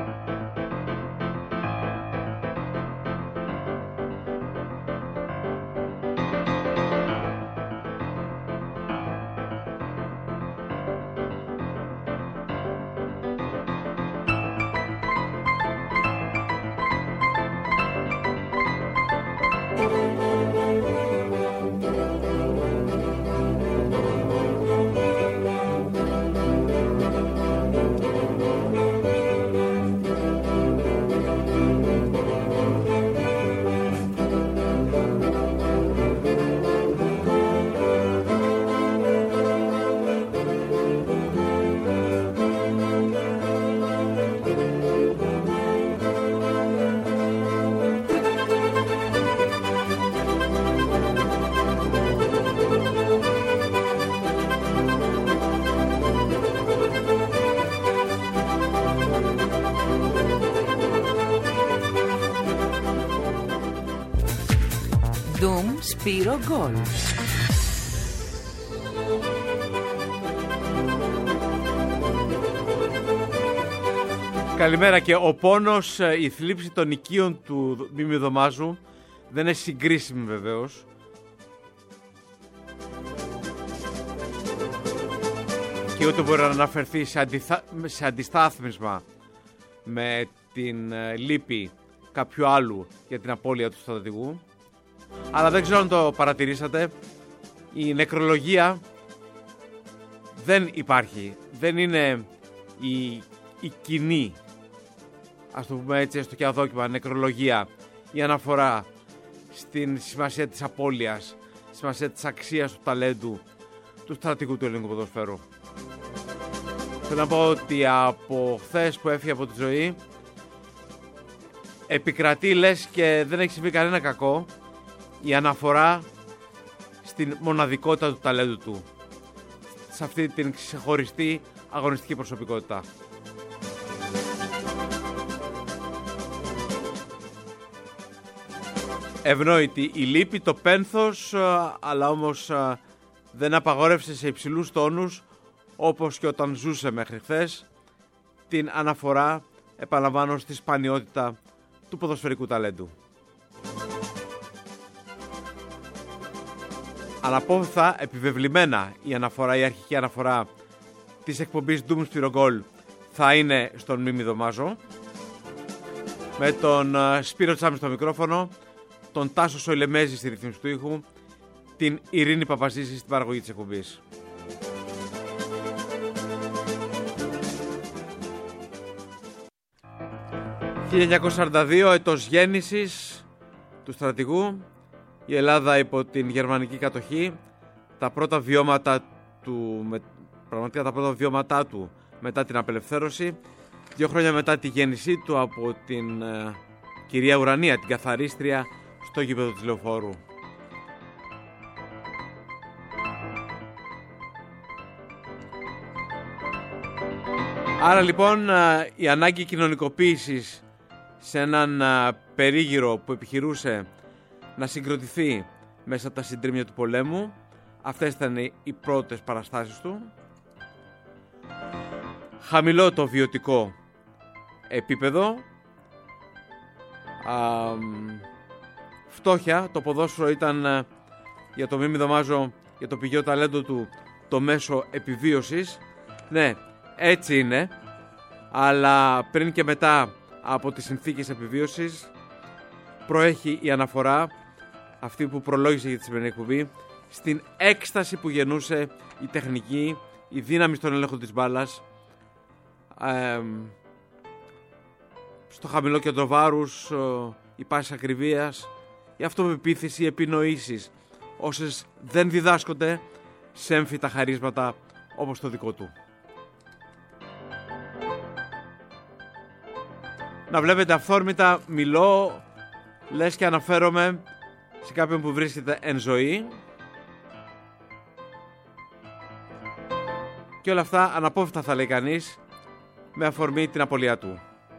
Σπύρο Γκολ. Καλημέρα. Και ο πόνος, η θλίψη των οικείων του Μίμη Δωμάζου δεν είναι συγκρίσιμη βεβαίως. Και ούτε μπορεί να αναφερθεί σε αντιστάθμισμα με την λύπη κάποιου άλλου για την απώλεια του στρατηγού. Αλλά δεν ξέρω αν το παρατηρήσατε, η νεκρολογία δεν υπάρχει. Δεν είναι η κοινή, ας το πούμε έτσι, έστω και αδόκιμα νεκρολογία, η αναφορά στην σημασία της απώλειας, στη σημασία της αξίας του ταλέντου του στρατηγού του ελληνικού ποδοσφαίρου. Θέλω να πω ότι από χθες που έφυγε από τη ζωή επικρατεί, λες και δεν έχει συμβεί κανένα κακό, η αναφορά στην μοναδικότητα του ταλέντου του, σε αυτή την ξεχωριστή αγωνιστική προσωπικότητα. Ευνόητη η λύπη, το πένθος, αλλά όμως δεν απαγόρευσε σε υψηλούς τόνους, όπως και όταν ζούσε μέχρι χθες, την αναφορά, επαναλαμβάνω, στη σπανιότητα του ποδοσφαιρικού ταλέντου. Αναπόφευκτα, επιβεβλημένα η αρχική αναφορά της εκπομπής Doom Spiro Goal θα είναι στον Μίμη Δωμάζο, με τον Σπύρο Τσάμι στο μικρόφωνο, τον Τάσο Σοηλεμέζη στη ρύθμιση του ήχου, την Ειρήνη Παπαζήση στην παραγωγή της εκπομπής. «1942, έτος γέννησης του στρατηγού, η Ελλάδα υπό την γερμανική κατοχή, τα πρώτα βιώματα του μετά την απελευθέρωση, 2 χρόνια μετά τη γέννησή του από την κυρία Ουρανία, την καθαρίστρια στο γήπεδο της Λεωφόρου. Άρα λοιπόν η ανάγκη κοινωνικοποίησης σε έναν περίγυρο που επιχειρούσε να συγκροτηθεί μέσα από τα συντρίμμια του πολέμου, αυτές ήταν οι πρώτες παραστάσεις του. Χαμηλό το βιωτικό επίπεδο, φτώχεια. Το ποδόσφαιρο ήταν για το Μίμη Δωμάζο, για το πηγαίο ταλέντο του, το μέσο επιβίωσης. Ναι, έτσι είναι, αλλά πριν και μετά από τις συνθήκες επιβίωσης προέχει η αναφορά, αυτή που προλόγησε για τη σημερινή εκπομπή, στην έκσταση που γεννούσε η τεχνική, η δύναμη στον έλεγχο της μπάλας, στο χαμηλό κέντρο βάρους, η πάση ακριβίας, η αυτοπεποίθηση, οι επινοήσεις, όσες δεν διδάσκονται σε έμφυτα χαρίσματα όπως το δικό του. Να βλέπετε αυθόρμητα μιλώ, λες και αναφέρομαι σε κάποιον που βρίσκεται εν ζωή, και όλα αυτά αναπόφευκτα, θα λέει κανείς, με αφορμή την απώλειά του.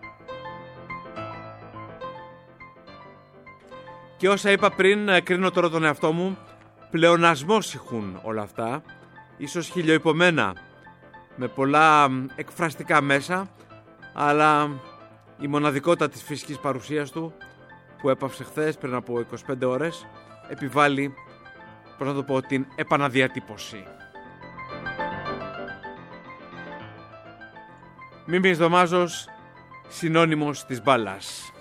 Και όσα είπα πριν, κρίνω τώρα τον εαυτό μου, πλεονασμός ηχούν όλα αυτά, ίσως χιλιοϊπωμένα, με πολλά εκφραστικά μέσα, αλλά Η μοναδικότητα της φυσικής παρουσίας του, που έπαυσε χθες πριν από 25 ώρες, επιβάλλει, πώς να το πω, την επαναδιατύπωση. Μίμης Δωμάζος, συνώνυμος της μπάλας.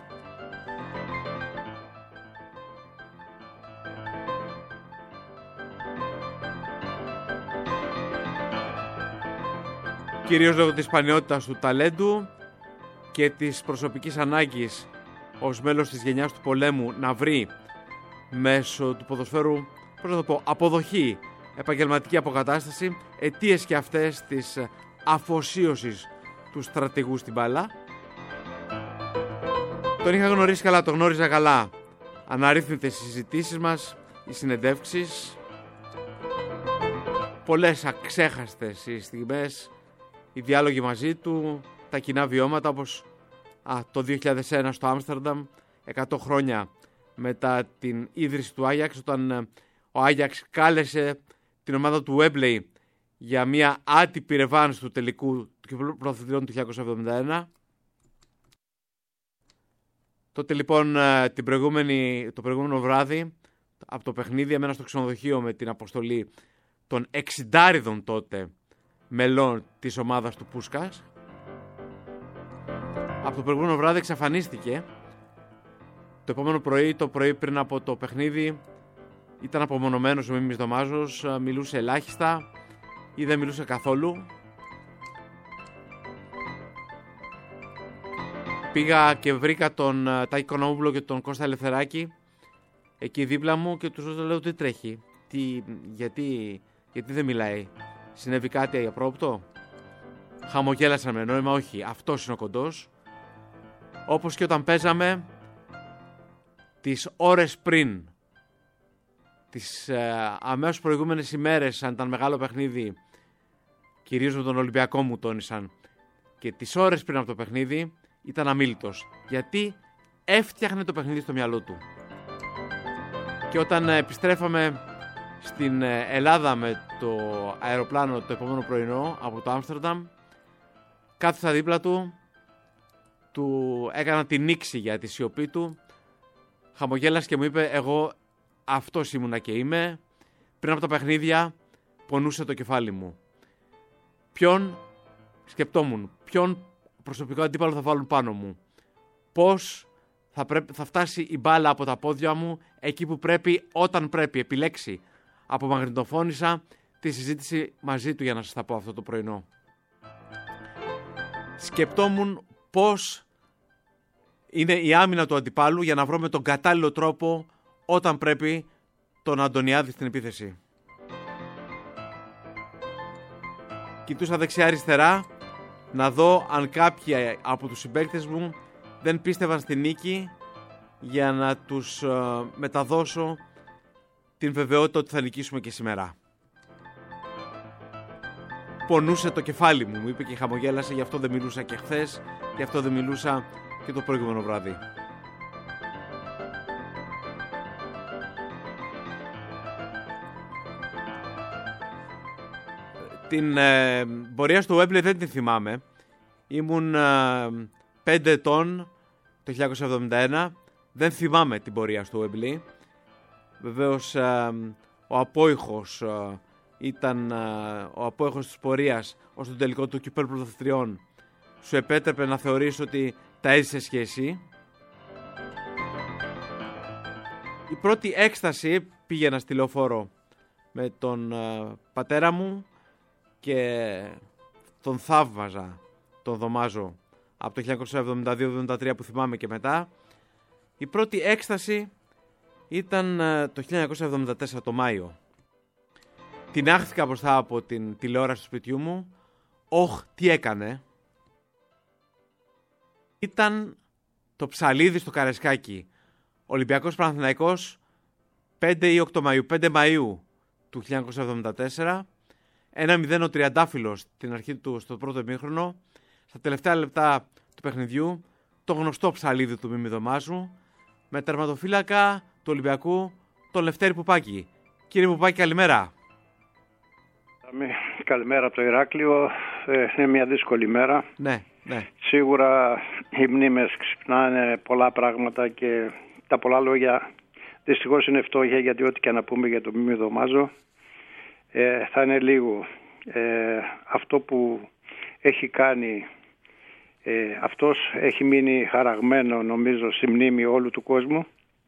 Κυρίως λόγω της σπανιότητας του ταλέντου και της προσωπικής ανάγκης ως μέλος της γενιάς του πολέμου να βρει μέσω του ποδοσφαίρου, πώς να το πω, αποδοχή, επαγγελματική αποκατάσταση, αιτίες και αυτές της αφοσίωσης του στρατηγού στην μπάλα. Τον είχα γνωρίσει καλά, τον γνώριζα καλά. Αναρρύθμιτες οι συζητήσεις μας, οι συνεντεύξεις, πολλές αξέχαστες οι στιγμές, οι διάλογοι μαζί του, τα κοινά βιώματα, όπως το 2001 στο Άμστερνταμ, 100 χρόνια μετά την ίδρυση του Άγιαξ, όταν ο Άγιαξ κάλεσε την ομάδα του Wembley για μια άτυπη ρεβάνς του τελικού του πρωταθλητριών του 1971. Τότε λοιπόν το προηγούμενο βράδυ από το παιχνίδι έμενα στο ξενοδοχείο με την αποστολή των 60 τότε μελών της ομάδας του Πούσκας. Από το προηγούμενο βράδυ εξαφανίστηκε. Το επόμενο πρωί, το πρωί πριν από το παιχνίδι, ήταν απομονωμένος ο Μίμης Δωμάζος, μιλούσε ελάχιστα ή δεν μιλούσε καθόλου. Πήγα και βρήκα τον Τάκη Κονόμουπλο και τον Κώστα Ελευθεράκη εκεί δίπλα μου και τους λέω τι τρέχει, γιατί δεν μιλάει, συνέβη κάτι απρόπτο. Χαμογέλασαν με νόημα, όχι, αυτός είναι ο κοντός. Όπως και όταν παίζαμε τις ώρες πριν, τις αμέσως προηγούμενες ημέρες, αν ήταν μεγάλο παιχνίδι, κυρίως με τον Ολυμπιακό μου τόνισαν, και τις ώρες πριν από το παιχνίδι ήταν αμίλητος, γιατί έφτιαχνε το παιχνίδι στο μυαλό του. Και όταν επιστρέφαμε στην Ελλάδα με το αεροπλάνο το επόμενο πρωινό από το Άμστερνταμ, κάθισα δίπλα του έκανα την νήξη για τη σιωπή του, χαμογέλασε και μου είπε, εγώ αυτός ήμουνα και είμαι. Πριν από τα παιχνίδια πονούσε το κεφάλι μου. Σκεπτόμουν, ποιον προσωπικό αντίπαλο θα βάλουν πάνω μου. Πώς θα φτάσει η μπάλα από τα πόδια μου εκεί που πρέπει, όταν πρέπει. Επιλέξει. Απομαγνητοφώνησα τη συζήτηση μαζί του για να σας τα πω αυτό το πρωινό. Σκεπτόμουν πώς είναι η άμυνα του αντιπάλου για να βρω με τον κατάλληλο τρόπο όταν πρέπει τον Αντωνιάδη στην επίθεση. Κοιτούσα δεξιά-αριστερά να δω αν κάποιοι από τους συμπαίκτες μου δεν πίστευαν στη νίκη, για να τους μεταδώσω την βεβαιότητα ότι θα νικήσουμε και σήμερα. Πονούσε το κεφάλι μου είπε και χαμογέλασε, γι' αυτό δεν μιλούσα και χθες, γι' αυτό δεν μιλούσα και το προηγούμενο βράδυ. Την πορεία στο Wembley δεν την θυμάμαι. Ήμουν 5 ετών το 1971. Δεν θυμάμαι την πορεία στο Wembley. Βεβαίως ο απόϊχος ήταν ο απόϊχος της πορείας ως το τελικό του κυπέλλου πρωταθλητριών. Σου επέτρεπε να θεωρείς ότι τα έζησες και εσύ. Η πρώτη έκσταση, πήγαινα στη λεωφόρο με τον πατέρα μου και τον θαύμαζα, τον Δωμάζο, από το 1972-1973 που θυμάμαι και μετά. Η πρώτη έκσταση ήταν το 1974 το Μάιο. Τινάχθηκα μπροστά από την τηλεόραση του σπιτιού μου. Τι έκανε. Ήταν το ψαλίδι στο Καρεσκάκι. Ολυμπιακός Παναθηναϊκός 5 ή 8 Μαΐου, 5 Μαΐου του 1974. 1-0 ο τριαντάφυλλος στην αρχή του στο πρώτο ημίχρονο. Στα τελευταία λεπτά του παιχνιδιού το γνωστό ψαλίδι του Μίμη Δωμάζου με τερματοφύλακα του Ολυμπιακού τον Λευτέρη Πουπάκη. Κύριε Πουπάκη, καλημέρα. Καλημέρα από το Ηράκλειο. είναι μια δύσκολη μέρα. Ναι, ναι. Σίγουρα οι μνήμες ξυπνάνε πολλά πράγματα και τα πολλά λόγια δυστυχώς είναι φτώχεια, γιατί ό,τι και να πούμε για τον Μίμη Δωμάζο θα είναι λίγο. Αυτό που έχει κάνει, αυτός έχει μείνει χαραγμένο νομίζω στη μνήμη όλου του κόσμου.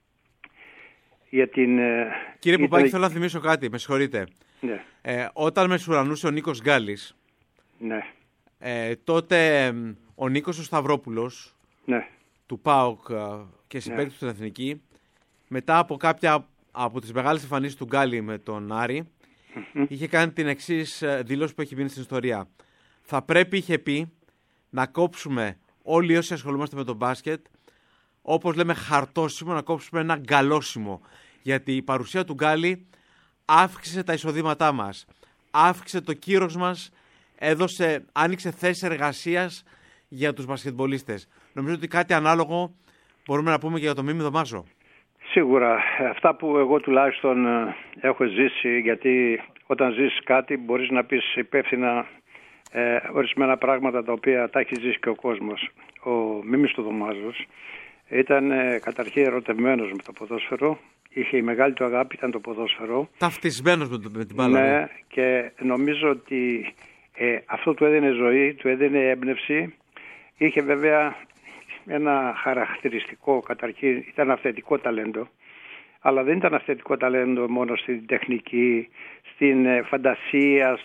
Για την, Κύριε Πουπάκη, θέλω να θυμίσω κάτι, με συγχωρείτε. Ναι. Όταν μεσουρανούσε ο Νίκος Γκάλης, Ναι. τότε ο Νίκος ο Σταυρόπουλος, Ναι. του ΠΑΟΚ και συμπαίκτης στην Εθνική, μετά από κάποια από τις μεγάλες εμφανίσεις του Γκάλη με τον Άρη, είχε κάνει την εξής δήλωση που έχει μείνει στην ιστορία. Θα πρέπει, είχε πει, να κόψουμε όλοι όσοι ασχολούμαστε με τον μπάσκετ, όπως λέμε χαρτόσιμο, να κόψουμε ένα γκαλόσιμο. Γιατί η παρουσία του Γκάλη αύξησε τα εισοδήματά μας, αύξησε το κύρος μας, άνοιξε θέσεις εργασίας για τους μπασκετμπολίστες. Νομίζω ότι κάτι ανάλογο μπορούμε να πούμε και για τον Μίμη Δωμάζο. Σίγουρα. Αυτά που εγώ τουλάχιστον έχω ζήσει, γιατί όταν ζεις κάτι μπορείς να πεις υπεύθυνα ορισμένα πράγματα τα οποία τα έχει ζήσει και ο κόσμος. Ο Μίμης του Δωμάζος ήταν καταρχήν ερωτευμένος με το ποδόσφαιρο. Είχε η μεγάλη του αγάπη, ήταν το ποδόσφαιρο. Ταυτισμένος με την μπάλα. Ναι, και νομίζω ότι αυτό του έδινε ζωή, του έδινε έμπνευση. Είχε βέβαια ένα χαρακτηριστικό, καταρχήν ήταν αυθεντικό ταλέντο, αλλά δεν ήταν αυθεντικό ταλέντο μόνο στην τεχνική, στην φαντασία,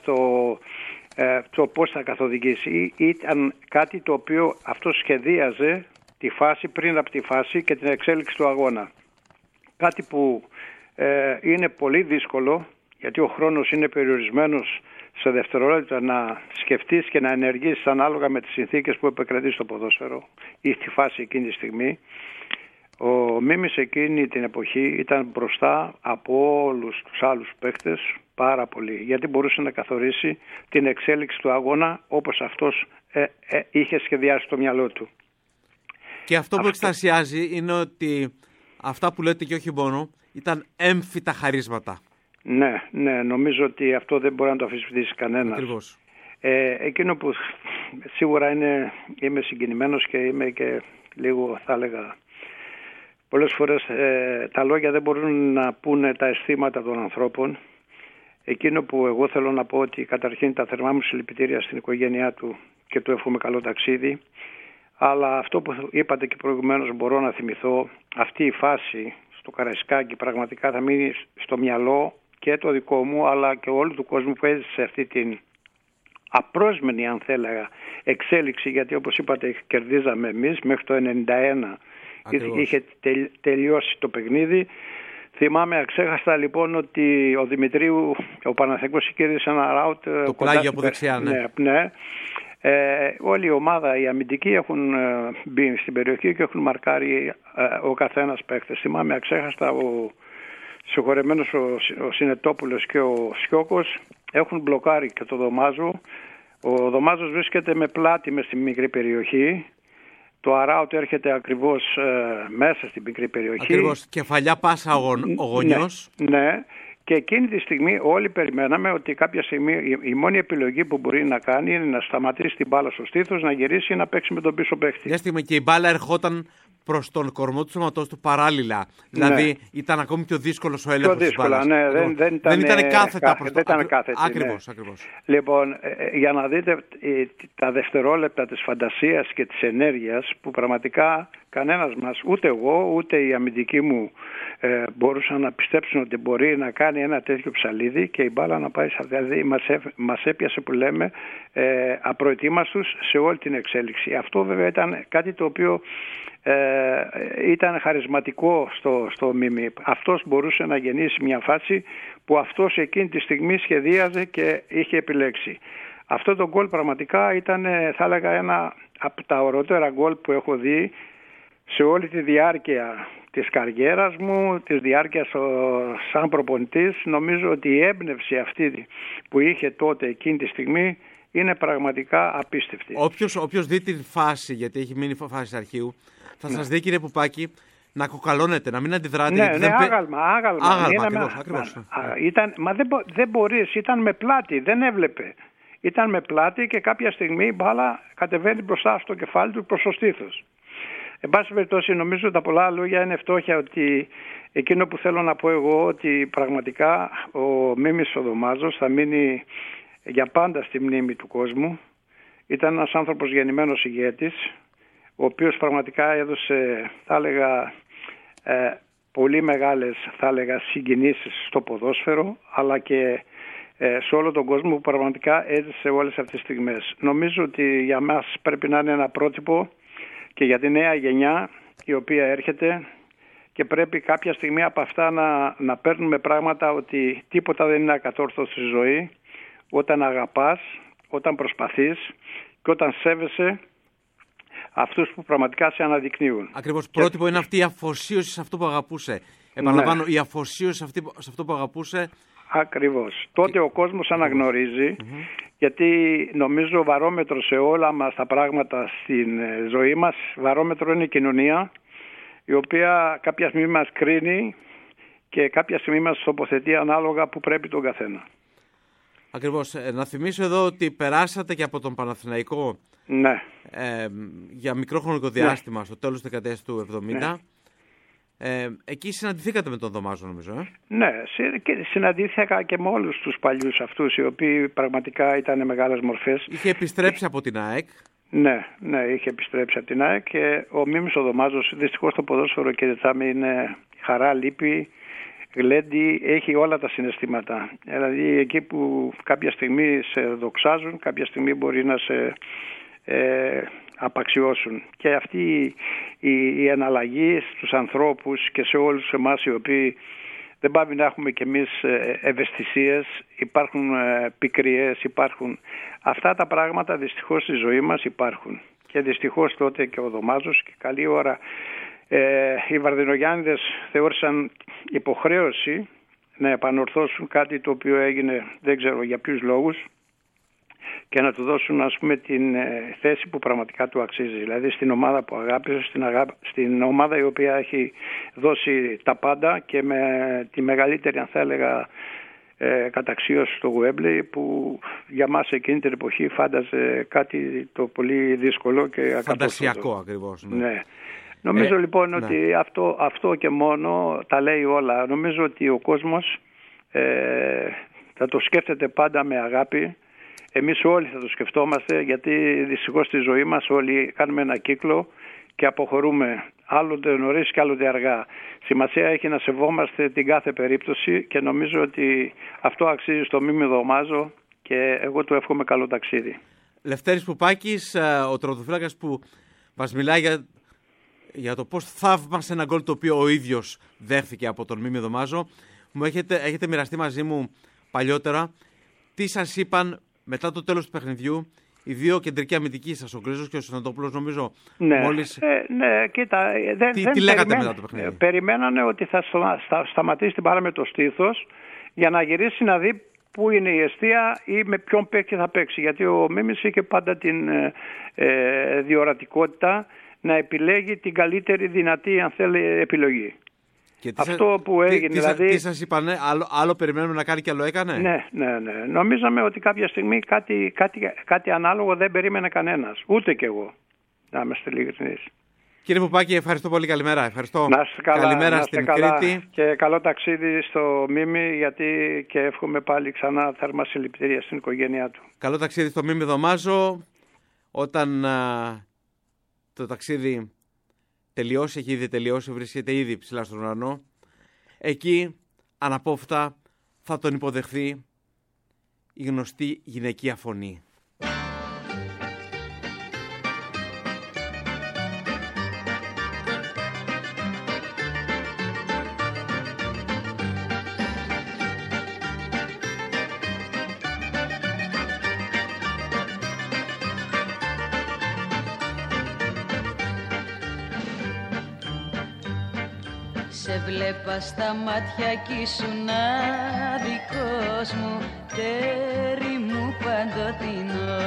στο πώς θα καθοδηγήσει. Ήταν κάτι το οποίο αυτό σχεδίαζε τη φάση πριν από τη φάση και την εξέλιξη του αγώνα. Κάτι που είναι πολύ δύσκολο, γιατί ο χρόνος είναι περιορισμένος σε δευτερόλεπτα να σκεφτείς και να ενεργήσεις ανάλογα με τις συνθήκες που επικρατεί στο ποδόσφαιρο ή στη φάση εκείνη τη στιγμή. Ο Μίμης εκείνη την εποχή ήταν μπροστά από όλους τους άλλους παίκτες πάρα πολύ, γιατί μπορούσε να καθορίσει την εξέλιξη του αγώνα όπως αυτός είχε σχεδιάσει στο μυαλό του. Και αυτό που εκστασιάζει είναι ότι αυτά που λέτε και όχι μόνο ήταν έμφυτα χαρίσματα. Ναι, νομίζω ότι αυτό δεν μπορεί να το αμφισβητήσει κανένας. Ακριβώς. Εκείνο που σίγουρα είμαι συγκινημένος και είμαι και λίγο, θα έλεγα, πολλές φορές τα λόγια δεν μπορούν να πούνε τα αισθήματα των ανθρώπων. Εκείνο που εγώ θέλω να πω, ότι καταρχήν τα θερμά μου συλληπιτήρια στην οικογένειά του και του εύχομαι καλό ταξίδι. Αλλά αυτό που είπατε και προηγουμένως μπορώ να θυμηθώ, αυτή η φάση στο Καραϊσκάκι πραγματικά θα μείνει στο μυαλό και το δικό μου αλλά και όλου του κόσμου που έζησε αυτή την απρόσμενη, αν θέλαγα, εξέλιξη, γιατί όπως είπατε κερδίζαμε εμείς μέχρι το 1991. Είχε τελειώσει το παιχνίδι. Θυμάμαι αξέχαστα λοιπόν ότι ο Δημητρίου, ο Παναθηναϊκός κέρδισε ένα ράουτ. Το πλάγιο από δεξιά, ναι. Όλη η ομάδα, οι αμυντικοί έχουν μπει στην περιοχή και έχουν μαρκάρει ο καθένας παίκτης. Θυμάμαι αξέχαστα ο συγχωρεμένος ο Συνετόπουλος και ο Σιώκος έχουν μπλοκάρει και το Δωμάζο. Ο Δωμάζος βρίσκεται με πλάτη μες στη μικρή περιοχή. Το αράουτ έρχεται ακριβώς μέσα στην μικρή περιοχή. Ακριβώς, κεφαλιά πάσα ο γονιός. Ναι. Και εκείνη τη στιγμή όλοι περιμέναμε ότι κάποια στιγμή η μόνη επιλογή που μπορεί να κάνει είναι να σταματήσει την μπάλα στο στήθος, να γυρίσει ή να παίξει με τον πίσω παίχτη. Μια στιγμή και η μπάλα ερχόταν προς τον κορμό του σώματός του παράλληλα. Δηλαδή ήταν ακόμη πιο δύσκολος ο έλεγχος της μπάλας. Ναι, δεν ήταν κάθετα προς το... Ακριβώς. Ακριβώς. Λοιπόν, για να δείτε τα δευτερόλεπτα της φαντασίας και της ενέργειας που πραγματικά κανένας μας, ούτε εγώ ούτε οι αμυντικοί μου μπορούσαν να πιστέψουν ότι μπορεί να κάνει ένα τέτοιο ψαλίδι και η μπάλα να πάει. Δηλαδή μας έπιασε, που λέμε, απροετοίμαστους σε όλη την εξέλιξη. Αυτό βέβαια ήταν κάτι το οποίο ήταν χαρισματικό στο Μίμη. Αυτός μπορούσε να γεννήσει μια φάση που αυτός εκείνη τη στιγμή σχεδίαζε και είχε επιλέξει. Αυτό το γκολ πραγματικά ήταν, θα έλεγα, ένα από τα ωραιότερα γκολ που έχω δει σε όλη τη διάρκεια της καριέρας μου, της διάρκειας σαν προπονητής. Νομίζω ότι η έμπνευση αυτή που είχε τότε εκείνη τη στιγμή είναι πραγματικά απίστευτη. Όποιος δει τη φάση, γιατί έχει μείνει φάση αρχείου, θα σας δει, κύριε Πουπάκη, να κοκαλώνετε, να μην αντιδράτε. Άγαλμα. Ακριβώς. Μα δεν μπορείς, ήταν με πλάτη, δεν έβλεπε. ήταν με πλάτη και κάποια στιγμή η μπάλα κατεβαίνει μπροστά στο κεφάλι του προς το στήθος. Εν πάση περιπτώσει, νομίζω τα πολλά λόγια είναι φτώχεια, ότι εκείνο που θέλω να πω εγώ, ότι πραγματικά ο Μίμης ο Δωμάζος θα μείνει για πάντα στη μνήμη του κόσμου. Ήταν ένας άνθρωπος γεννημένος ηγέτης, ο οποίος πραγματικά έδωσε, θα έλεγα, πολύ μεγάλες, θα έλεγα, συγκινήσεις στο ποδόσφαιρο, αλλά και σε όλο τον κόσμο που πραγματικά έζησε όλες αυτές τις στιγμές. Νομίζω ότι για μας πρέπει να είναι ένα πρότυπο και για τη νέα γενιά η οποία έρχεται, και πρέπει κάποια στιγμή από αυτά να παίρνουμε πράγματα, ότι τίποτα δεν είναι ακατόρθωτο στη ζωή, όταν αγαπάς, όταν προσπαθείς και όταν σέβεσαι αυτούς που πραγματικά σε αναδεικνύουν. Ακριβώς. Πρότυπο είναι αυτή η αφοσίωση σε αυτό που αγαπούσε. Επαναλαμβάνω, η αφοσίωση σε αυτό που αγαπούσε. Ακριβώς. Τότε ο κόσμος αναγνωρίζει, γιατί νομίζω βαρόμετρο σε όλα μας τα πράγματα στην ζωή μας, βαρόμετρο είναι η κοινωνία, η οποία κάποια στιγμή μας κρίνει και κάποια στιγμή μας τοποθετεί ανάλογα που πρέπει τον καθένα. Ακριβώς. Να θυμίσω εδώ ότι περάσατε και από τον Παναθηναϊκό, ναι, για μικρό χρονικό διάστημα, στο τέλος της δεκαετίας του 70. Ναι. Εκεί συναντηθήκατε με τον Δωμάζο, νομίζω. Ναι, και συναντήθηκα και με όλους τους παλιούς αυτούς, οι οποίοι πραγματικά ήταν μεγάλες μορφές. Είχε επιστρέψει από την ΑΕΚ. Ναι, είχε επιστρέψει από την ΑΕΚ και ο Μίμης ο Δωμάζος, δυστυχώς το ποδόσφαιρο, κύριε Τσάμι, είναι χαρά, λύπη, γλέντι, έχει όλα τα συναισθήματα. Δηλαδή εκεί που κάποια στιγμή σε δοξάζουν, κάποια στιγμή μπορεί να σε απαξιώσουν. Και αυτή η αναλλαγή στους ανθρώπους και σε όλους εμάς, οι οποίοι δεν πάμε να έχουμε κι εμείς ευαισθησίες, υπάρχουν πικριές, υπάρχουν αυτά τα πράγματα, δυστυχώς στη ζωή μας υπάρχουν. Και δυστυχώς τότε και ο Δωμάζος, και καλή ώρα οι Βαρδινογιάννηδες θεώρησαν υποχρέωση να επανορθώσουν κάτι το οποίο έγινε δεν ξέρω για ποιους λόγους, και να του δώσουν, ας πούμε, την θέση που πραγματικά του αξίζει. Δηλαδή στην ομάδα που αγάπησε, στην ομάδα η οποία έχει δώσει τα πάντα και με τη μεγαλύτερη, αν θα έλεγα, καταξίωση στο Γουέμπλεϊ, που για μας εκείνη την εποχή φάνταζε κάτι το πολύ δύσκολο και ακατόρθωτο. Φαντασιακό ακριβώς. Ναι. Νομίζω λοιπόν ότι αυτό και μόνο τα λέει όλα. Νομίζω ότι ο κόσμος θα το σκέφτεται πάντα με αγάπη. Εμείς όλοι θα το σκεφτόμαστε, γιατί δυστυχώς στη ζωή μας όλοι κάνουμε ένα κύκλο και αποχωρούμε άλλοτε νωρίς και άλλοτε αργά. Σημασία έχει να σεβόμαστε την κάθε περίπτωση και νομίζω ότι αυτό αξίζει στο Μίμη Δωμάζο και εγώ του εύχομαι καλό ταξίδι. Λευτέρης Πουπάκης, ο τερματοφύλακας που μας μιλάει για το πώς θαύμασε ένα γκολ το οποίο ο ίδιος δέχθηκε από τον Μίμη Δωμάζο. Μου έχετε μοιραστεί μαζί μου παλιότερα τι σας είπαν μετά το τέλος του παιχνιδιού οι δύο κεντρικοί αμυντικοί σας, ο Γκρίζος και ο Συναντόπουλος, νομίζω. Ναι, μόλις... ναι, κοίτα. Τι λέγατε μετά το παιχνίδι? Περιμένανε ότι θα σταματήσει την μπάλα με το στήθος για να γυρίσει να δει πού είναι η εστία ή με ποιον παίκτη θα παίξει. Γιατί ο Μίμης είχε πάντα την διορατικότητα να επιλέγει την καλύτερη δυνατή, αν θέλει, επιλογή. Και αυτό που έγινε, δηλαδή... Τι σας είπανε, άλλο περιμένουμε να κάνει και άλλο έκανε? Ναι. Νομίζαμε ότι κάποια στιγμή κάτι ανάλογο δεν περίμενε κανένας. Ούτε κι εγώ. Να είμαστε ειλικρινείς. Κύριε Πουπάκη, ευχαριστώ πολύ. Καλημέρα. Ευχαριστώ. Να είστε καλά. Καλημέρα στην Κρήτη. Και καλό ταξίδι στο Μίμη, γιατί και εύχομαι πάλι ξανά θερμά συλληπιτήρια στην οικογένειά του. Καλό ταξίδι στο Μίμη Δωμάζο. Όταν το ταξίδι τελειώσει, έχει ήδη τελειώσει, βρίσκεται ήδη ψηλά στον ουρανό. Εκεί, αναπόφευκτα, θα τον υποδεχθεί η γνωστή γυναικεία φωνή. Σε βλέπα στα μάτια κι ήσουν άδικος μου, τέρι μου παντοτινό.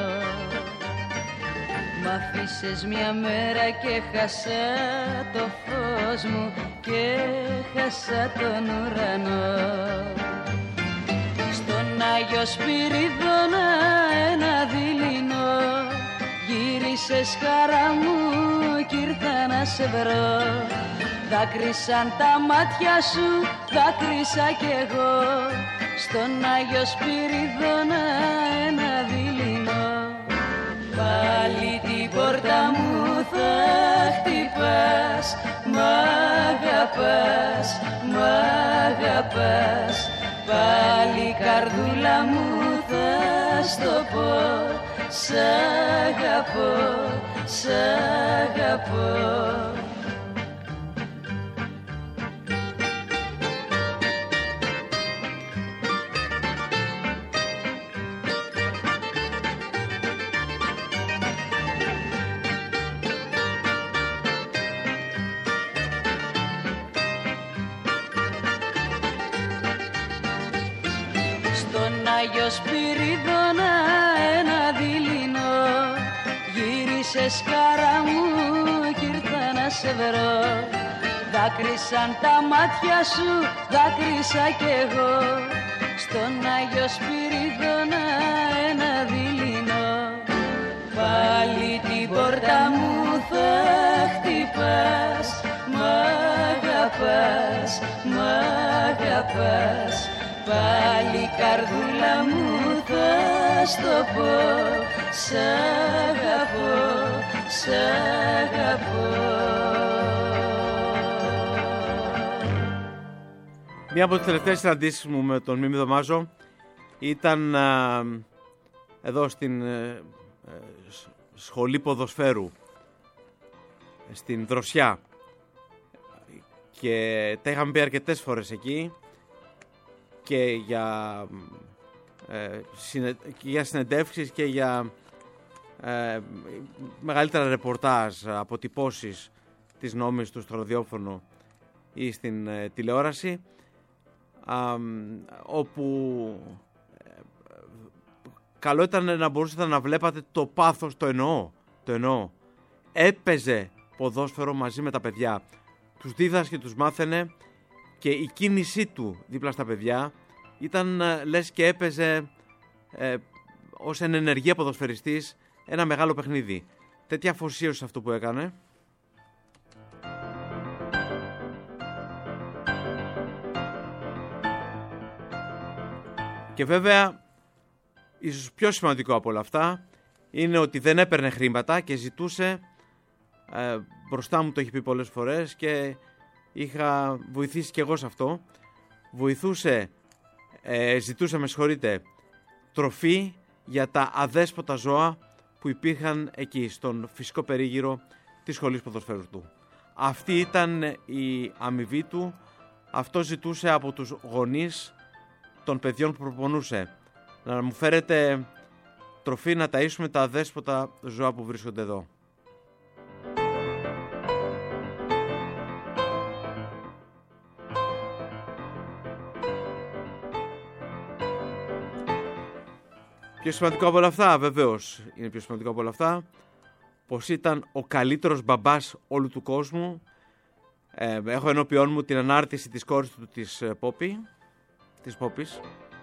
Μ' αφήσες μια μέρα και χάσα το φως μου και χάσα τον ουρανό. Στον Άγιο Σπυρίδωνα ένα δειλινό, γύρισες χαρά μου κι ήρθα να σε βρω. Δάκρυσαν τα μάτια σου, δάκρυσα κι εγώ, στον Άγιο Σπυρίδωνα ένα δειλινό. Πάλι την πόρτα μου θα χτυπάς, μ' αγαπάς, μ' αγαπάς. Πάλι καρδούλα μου θα στο πω, σ' αγαπώ, σ' αγαπώ. Άγιο Σπυρίδωνα ένα δειλινό, γύρισες χαρά μου κι ήρθα να σε βρω. Δάκρυσαν τα μάτια σου, δάκρυσα κι εγώ, στον Άγιο Σπυρίδωνα ένα δειλινό. Πάλι την πόρτα μου θα χτυπάς, μ' αγαπάς, μ' αγαπάς. Πάλι καρδούλα μου θα στο πω, σ' αγαπώ, σ' αγαπώ. Μία από τις τελευταίες συναντήσεις μου με τον Μίμη Δωμάζο ήταν εδώ στην σχολή ποδοσφαίρου στην Δροσιά και τα είχαμε πει αρκετές φορές εκεί και για συνεντεύξεις και για μεγαλύτερα ρεπορτάζ, αποτυπώσεις της νόμης του στο ραδιόφωνο ή στην τηλεόραση, όπου καλό ήταν να μπορούσατε να βλέπατε το πάθος, το εννοώ. Έπαιζε ποδόσφαιρο μαζί με τα παιδιά, τους δίδασκε, τους μάθαινε και η κίνησή του δίπλα στα παιδιά ήταν λες και έπαιζε ως εν ενεργεία ποδοσφαιριστής ένα μεγάλο παιχνίδι. Τέτοια αφοσίωση σε αυτό που έκανε. Και βέβαια, ίσως πιο σημαντικό από όλα αυτά, είναι ότι δεν έπαιρνε χρήματα και ζητούσε, μπροστά μου το έχει πει πολλές φορές και είχα βοηθήσει και εγώ σε αυτό, ζητούσε τροφή για τα αδέσποτα ζώα που υπήρχαν εκεί στον φυσικό περίγυρο της σχολής ποδοσφαίρου του. Αυτή ήταν η αμοιβή του, αυτό ζητούσε από τους γονείς των παιδιών που προπονούσε, να μου φέρετε τροφή να ταΐσουμε τα αδέσποτα ζώα που βρίσκονται εδώ. Πιο σημαντικό από όλα αυτά, βεβαίως είναι πιο σημαντικό από όλα αυτά, πως ήταν ο καλύτερος μπαμπάς όλου του κόσμου. Έχω ενώπιόν μου την ανάρτηση της κόρης του της Πόπης.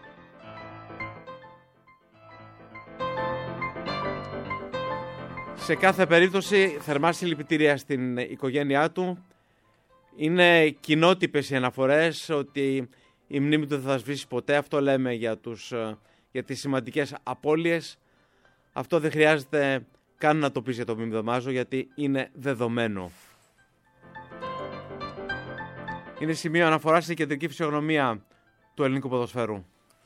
Σε κάθε περίπτωση, θερμά συλληπιτήρια στην οικογένειά του. Είναι κοινότυπες οι αναφορές ότι η μνήμη του δεν θα σβήσει ποτέ. Αυτό λέμε για τις σημαντικές απώλειες. Αυτό δεν χρειάζεται καν να το πεις για τον Μίμη Δωμάζο, γιατί είναι δεδομένο. Είναι σημείο αναφοράς στην κεντρική φυσιογνωμία του ελληνικού ποδοσφαίρου.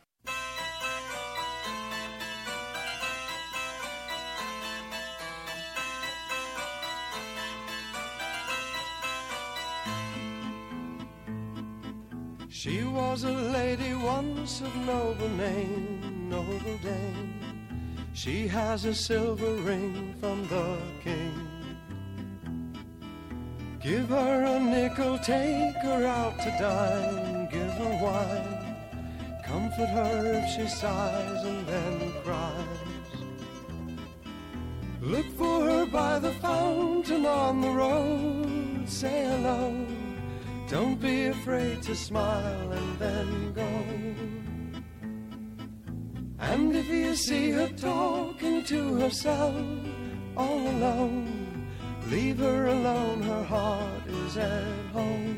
She was a lady once of noble name, noble dame. She has a silver ring from the king. Give her a nickel, take her out to dine, give her wine, comfort her if she sighs and then cries. Look for her by the fountain on the road, say hello. Don't be afraid to smile and then go. And if you see her talking to herself all alone, leave her alone, her heart is at home.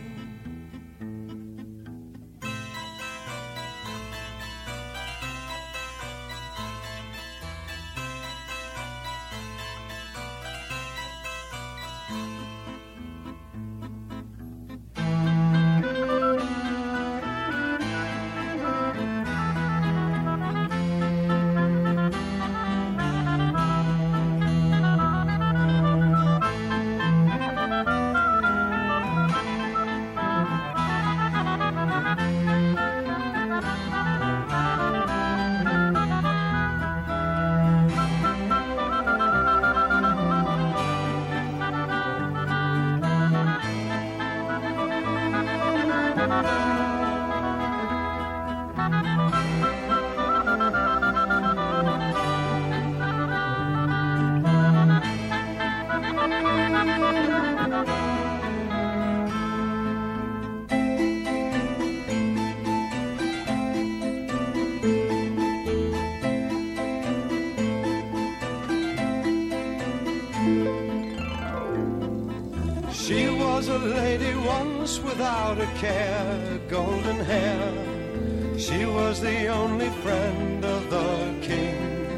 She was a lady once without a care, golden hair. She was the only friend of the king.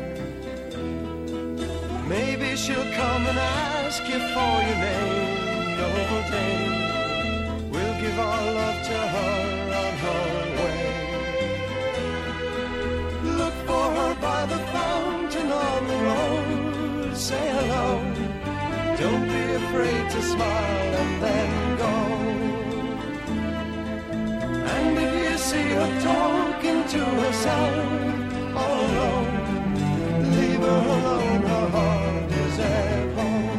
Maybe she'll come and ask you for your name, noble dame. We'll give our love to her on her way. Look for her by the fountain on the road. Say hello. Don't be afraid to smile and then go. And if you see her talking to herself all alone, leave her alone, her heart is at home.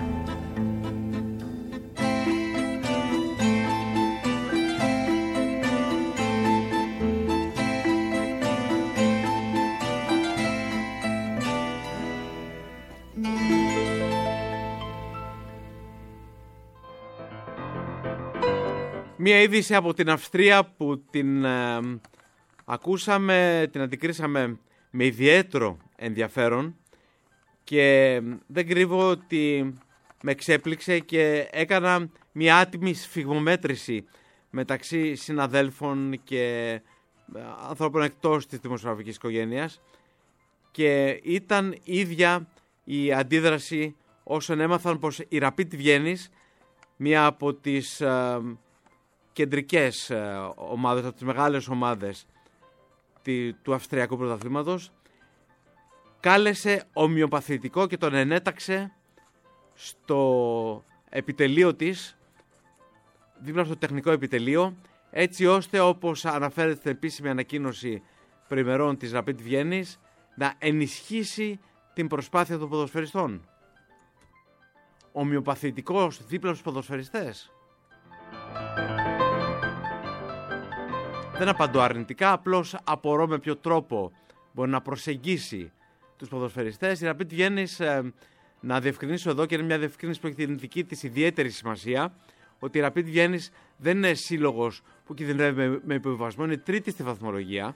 Μία είδηση από την Αυστρία που την ακούσαμε, την αντικρίσαμε με ιδιαίτερο ενδιαφέρον και δεν κρύβω ότι με εξέπληξε και έκανα μια άτιμη σφιγμομέτρηση μεταξύ συναδέλφων και ανθρώπων εκτός της δημοσιογραφικής οικογένειας και ήταν ίδια η αντίδραση όσων έμαθαν πως η Rapid Βιέννης, μία από τις κεντρικές ομάδες, από τις μεγάλες ομάδες του Αυστριακού Πρωταθλήματος, κάλεσε ομοιοπαθητικό και τον ενέταξε στο επιτελείο της, δίπλα στο τεχνικό επιτελείο, έτσι ώστε, όπως αναφέρεται στην επίσημη ανακοίνωση προημερών της Rapid Βιέννης, να ενισχύσει την προσπάθεια των ποδοσφαιριστών. Ομοιοπαθητικός δίπλα στους ποδοσφαιριστές. Δεν απαντώ αρνητικά, απλώς απορώ με ποιο τρόπο μπορεί να προσεγγίσει τους ποδοσφαιριστές. Η Rapid Βιέννης, να διευκρινίσω εδώ, και είναι μια διευκρίνηση που έχει την δική της ιδιαίτερη σημασία, ότι η Rapid Βιέννης δεν είναι σύλλογος που κινδυνεύει με υποβιβασμό, είναι τρίτη στη βαθμολογία.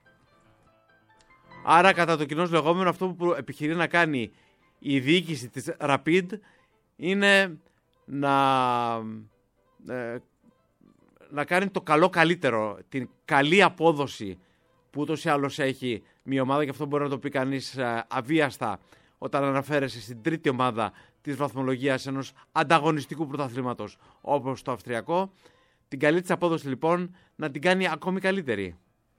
Άρα, κατά το κοινώς λεγόμενο, αυτό που επιχειρεί να κάνει η διοίκηση της Rapid είναι να κάνει το καλό καλύτερο, την καλή απόδοση που ούτως ή άλλως έχει μια ομάδα, και αυτό μπορεί να το πει κανείς αβίαστα όταν αναφέρεσαι στην τρίτη ομάδα της βαθμολογίας ενός ανταγωνιστικού πρωταθλήματος όπως το Αυστριακό. Την καλή της απόδοση λοιπόν να την κάνει ακόμη καλύτερη.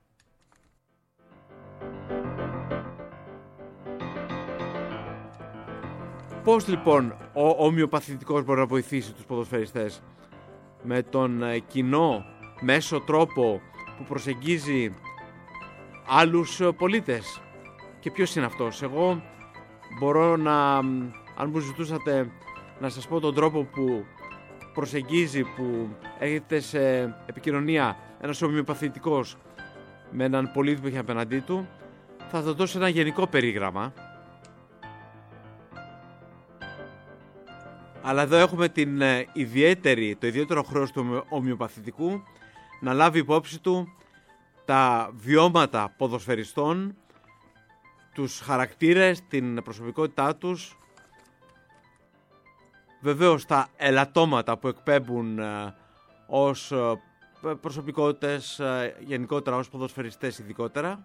Πώς λοιπόν ο ομοιοπαθητικός μπορεί να βοηθήσει τους ποδοσφαιριστές? Με τον κοινό μέσο τρόπο που προσεγγίζει άλλους πολίτες. Και ποιος είναι αυτός? Εγώ μπορώ αν μου ζητούσατε να σας πω τον τρόπο που προσεγγίζει, που έχετε σε επικοινωνία ένας ομοιοπαθητικός με έναν πολίτη που έχει απέναντί του, θα σας δώσω ένα γενικό περίγραμμα. Αλλά εδώ έχουμε το ιδιαίτερο χρέος του ομοιοπαθητικού να λάβει υπόψη του τα βιώματα ποδοσφαιριστών τους χαρακτήρες, την προσωπικότητά τους, βεβαίως τα ελαττώματα που εκπέμπουν ως προσωπικότητες, γενικότερα ως ποδοσφαιριστές ειδικότερα.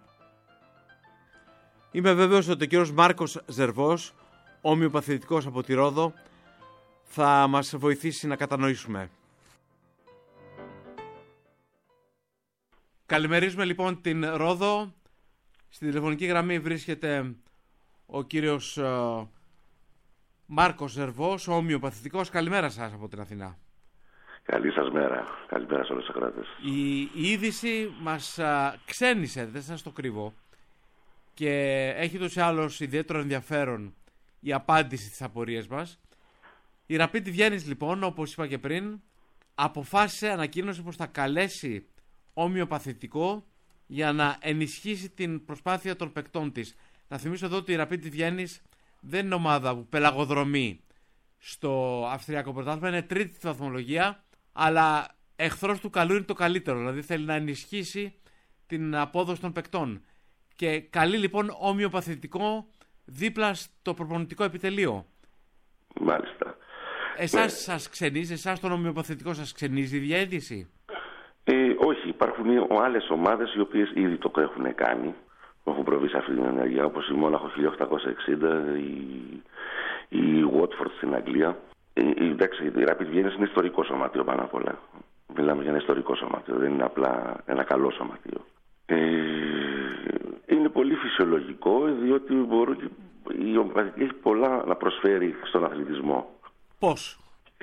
Είμαι βέβαιος ότι ο κύριος Μάρκος Ζερβός, ομοιοπαθητικός από τη Ρόδο, θα μας βοηθήσει να κατανοήσουμε. Καλημερίζουμε λοιπόν την Ρόδο. Στην τηλεφωνική γραμμή βρίσκεται ο κύριος Μάρκος Ζερβός, ομοιοπαθητικός. Καλημέρα σας από την Αθηνά. Καλή σας μέρα. Καλημέρα σε όλους τους ακροατές. Η είδηση μας ξένησε, δεν σας το κρύβω, και έχει τόσο άλλος ιδιαίτερο ενδιαφέρον η απάντηση στις απορίες μας. Η Rapid Βιέννης λοιπόν, όπως είπα και πριν, ανακοίνωσε πως θα καλέσει ομοιοπαθητικό για να ενισχύσει την προσπάθεια των παικτών της. Να θυμίσω εδώ ότι η Rapid Βιέννης δεν είναι ομάδα που πελαγοδρομεί στο Αυστριακό πρωτάθλημα, είναι τρίτη στη βαθμολογία, αλλά εχθρός του καλού είναι το καλύτερο, δηλαδή θέλει να ενισχύσει την απόδοση των παικτών. Και καλεί λοιπόν ομοιοπαθητικό δίπλα στο προπονητικό επιτελείο. Μάλιστα. Εσάς σας ξενίζει, εσάς τον ομοιοπαθητικό σας ξενίζει η διαίτηση? Όχι, υπάρχουν άλλες ομάδες οι οποίες ήδη το έχουν κάνει, έχουν προβεί σε αυτή την ενέργεια, όπως η Μόναχο 1860, η Watford στην Αγγλία. Εντάξει, η Rapid Βιέννης είναι ιστορικό σωματείο πάνω απ' όλα. Μιλάμε για ένα ιστορικό σωματείο, δεν είναι απλά ένα καλό σωματείο. Είναι πολύ φυσιολογικό, διότι η ομοιοπαθητική έχει πολλά να προσφέρει στον αθλητισμό. Πώς?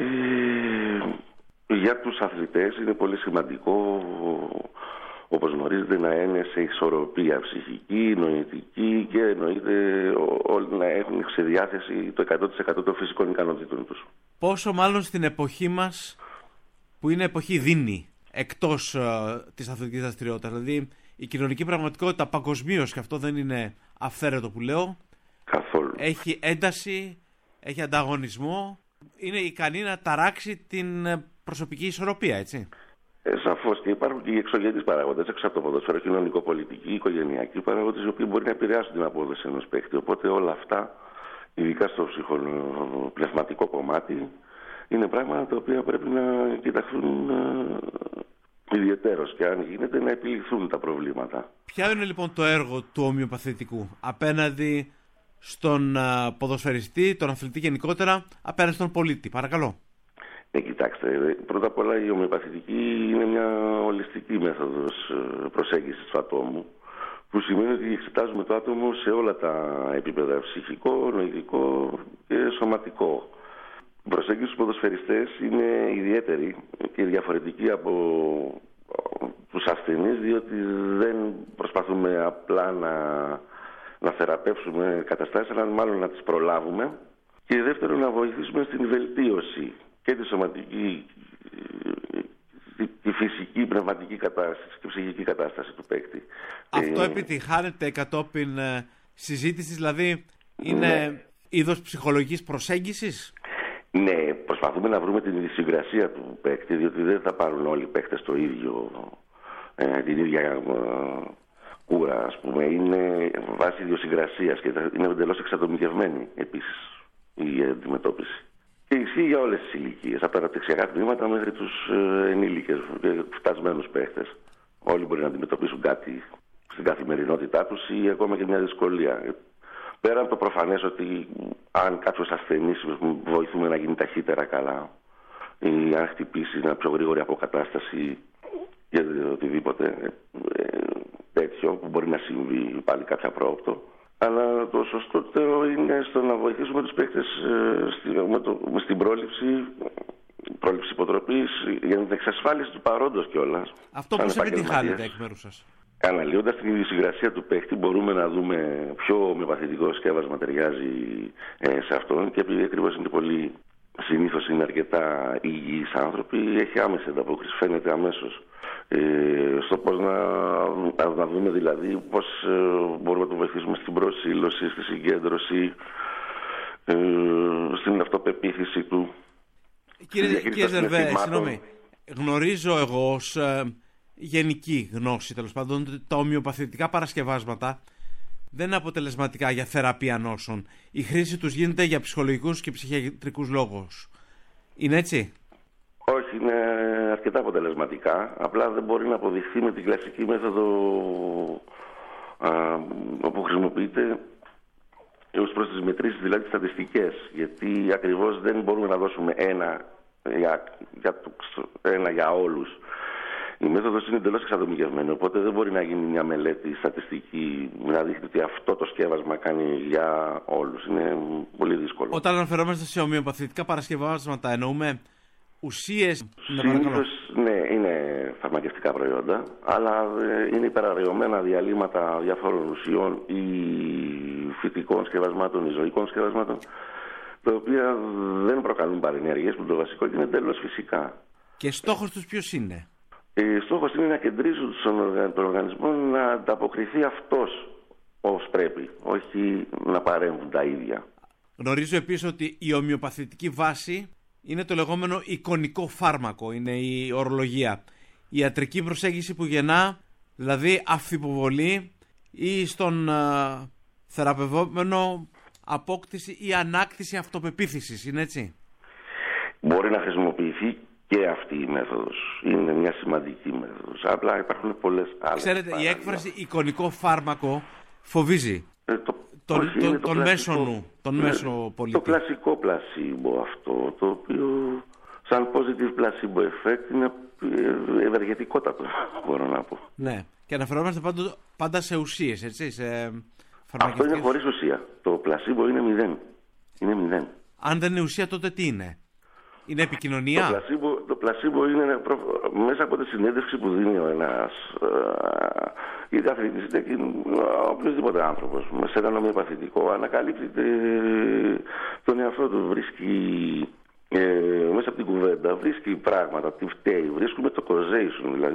Για τους αθλητές είναι πολύ σημαντικό, όπως γνωρίζετε, να είναι σε ισορροπία ψυχική, νοητική και εννοείται όλοι να έχουν σε διάθεση το 100% των φυσικών ικανότητων τους. Πόσο μάλλον στην εποχή μας, που είναι εποχή δίνη, εκτός της αθλητικής δραστηριότητας. Δηλαδή η κοινωνική πραγματικότητα παγκοσμίως, και αυτό δεν είναι αυθαίρετο που λέω, καθόλου. Έχει ένταση, έχει ανταγωνισμό, είναι ικανή να ταράξει την προσωπική ισορροπία, έτσι. Σαφώς, και υπάρχουν και οι εξωγενείς παράγοντες, έξω από το ποδόσφαιρο, κοινωνικοπολιτικοί, οικογενειακοί παράγοντες, οι οποίοι μπορεί να επηρεάσουν την απόδοση ενός παίκτη. Οπότε όλα αυτά, ειδικά στο ψυχοπνευματικό κομμάτι, είναι πράγματα τα οποία πρέπει να κοιταχθούν ιδιαιτέρως και αν γίνεται να επιληθούν τα προβλήματα. Ποιο είναι λοιπόν το έργο του ομοιοπαθητικού απέναντι στον ποδοσφαιριστή, τον αθλητή γενικότερα, απέναντι στον πολίτη? Παρακαλώ. Κοιτάξτε, πρώτα απ' όλα η ομοιοπαθητική είναι μια ολιστική μέθοδος προσέγγισης του ατόμου, που σημαίνει ότι εξετάζουμε το άτομο σε όλα τα επίπεδα, ψυχικό, νοητικό και σωματικό. Η προσέγγιση στους ποδοσφαιριστές είναι ιδιαίτερη και διαφορετική από τους ασθενείς, διότι δεν προσπαθούμε απλά να θεραπεύσουμε καταστάσεις, αλλά μάλλον να τις προλάβουμε, και δεύτερον να βοηθήσουμε στην βελτίωση και τη σωματική, τη φυσική, πνευματική κατάσταση και ψυχική κατάσταση του παίκτη. Αυτό επιτυγχάνεται κατόπιν συζήτησης, δηλαδή είναι είδος ψυχολογικής προσέγγισης? Ναι, προσπαθούμε να βρούμε την ιδιοσυγκρασία του παίκτη, διότι δεν θα πάρουν όλοι οι παίκτες το ίδιο, την ίδια κούρα, ας πούμε. Είναι βάση ιδιοσυγκρασίας και είναι εντελώς εξατομικευμένη επίσης η αντιμετώπιση. Και ισχύει για όλες τις ηλικίες, από τα αναπτυξιακά τμήματα μέχρι τους ενήλικες και φτασμένους παίχτες. Όλοι μπορεί να αντιμετωπίσουν κάτι στην καθημερινότητά τους ή ακόμα και μια δυσκολία. Πέρα από το προφανές ότι αν κάποιος ασθενής βοηθούμε να γίνει ταχύτερα καλά, ή αν χτυπήσει μια πιο γρήγορη αποκατάσταση για οτιδήποτε τέτοιο που μπορεί να συμβεί πάλι κάποια πρόοπτο. Αλλά το σωστότερο είναι στο να βοηθήσουμε τους παίκτες στην πρόληψη υποτροπής, για την εξασφάλιση του παρόντος κιόλας. Αυτό πώς επιτυγχάνεται εκ μέρους σας? Αναλύοντας την ιδιοσυγκρασία του παίκτη, μπορούμε να δούμε ποιο ομοιοπαθητικό σκεύασμα ταιριάζει σε αυτόν, και επειδή ακριβώς είναι πολύ, συνήθως είναι αρκετά υγιείς άνθρωποι, έχει άμεση ανταπόκριση, φαίνεται αμέσως. Στο πώς να δούμε δηλαδή πώς μπορούμε να το βοηθήσουμε στην προσήλωση, στη συγκέντρωση, στην αυτοπεποίθηση του. Κύριε Ζερβέ, συγγνώμη, γνωρίζω εγώ ως γενική γνώση, τέλος πάντων, τα ομοιοπαθητικά παρασκευάσματα δεν είναι αποτελεσματικά για θεραπεία νόσων. Η χρήση τους γίνεται για ψυχολογικούς και ψυχιατρικούς λόγους. Είναι έτσι? Όχι, είναι αρκετά αποτελεσματικά. Απλά δεν μπορεί να αποδειχθεί με την κλασική μέθοδο που χρησιμοποιείται ως προς τις μετρήσεις, δηλαδή τις στατιστικές. Γιατί ακριβώς δεν μπορούμε να δώσουμε ένα για όλους. Η μέθοδος είναι εντελώς εξατομικευμένη, οπότε δεν μπορεί να γίνει μια μελέτη στατιστική να δείχνει ότι αυτό το σκεύασμα κάνει για όλους. Είναι πολύ δύσκολο. Όταν αναφερόμαστε σε ομοιοπαθητικά παρασκευάσματα, εννοούμε ουσίες? Συνήθως, ναι, είναι φαρμακευτικά προϊόντα, αλλά είναι υπεραραιωμένα διαλύματα διάφορων ουσιών ή φυτικών σκευασμάτων ή ζωικών σκευασμάτων, τα οποία δεν προκαλούν παρενέργειες, που το βασικό είναι εντελώς φυσικά. Και στόχος τους ποιος είναι? Στόχος είναι να κεντρήσουν τον οργανισμό να ανταποκριθεί αυτός όπως πρέπει, όχι να παρέμβουν τα ίδια. Γνωρίζω επίσης ότι η ομοιοπαθητική βάση είναι το λεγόμενο εικονικό φάρμακο, είναι η ορολογία. Η ιατρική προσέγγιση που γεννά, δηλαδή αυθυποβολή ή στον θεραπευόμενο απόκτηση ή ανάκτηση αυτοπεποίθησης, είναι έτσι? Μπορεί να χρησιμοποιηθεί και αυτή η μέθοδος. Είναι μια σημαντική μέθοδος. Απλά υπάρχουν πολλές άλλες. Ξέρετε, η έκφραση εικονικό φάρμακο φοβίζει τον μέσο νου, τον μέσο πολίτη. Το κλασικό πλασίμπο αυτό, το οποίο σαν positive placebo effect είναι ευεργετικότατο, μπορώ να πω. Ναι, και αναφερόμαστε πάντα σε ουσίες, έτσι, σε αυτό είναι χωρίς ουσία. Το πλασίμπο είναι 0. Είναι 0. Αν δεν είναι ουσία, τότε τι είναι? Είναι επικοινωνία? Το πλασίμπο είναι μέσα από τη συνέντευξη που δίνει ο ένας είτε αθλητής είτε οποιοδήποτε άνθρωπος σε ένα ομοιοπαθητικό, ανακαλύπτει τον εαυτό του, βρίσκει μέσα από την κουβέντα, βρίσκει πράγματα, τι φταίει, βρίσκουμε το causation, δηλαδή